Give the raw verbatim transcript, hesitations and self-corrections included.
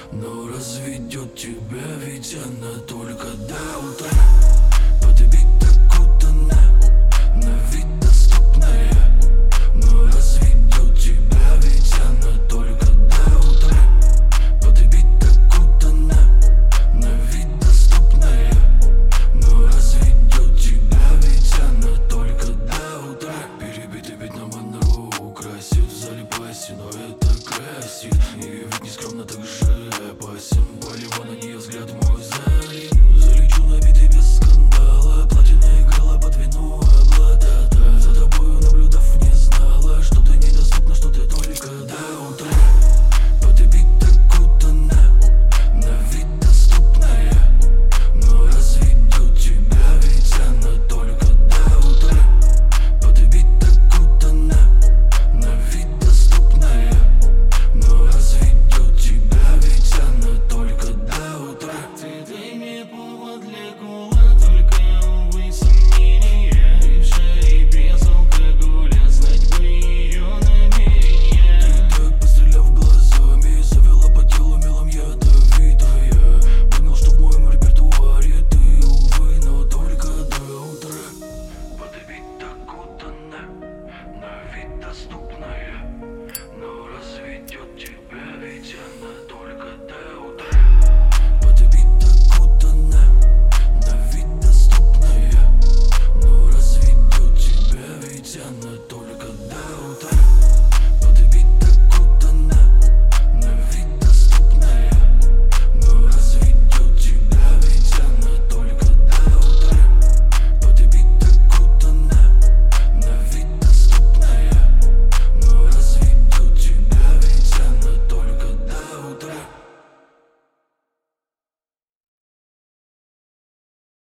но разведет тебя, ведь она только до утра. Подбить так утоне, на вид доступная, но разведет тебя, ведь она только до утра. Подбить так утоне, на вид доступная, но разведет тебя, ведь она только до утра. Перебитый ведь на Монро украсит в зале паси, но это красит. И ведь не скромно так же опасен.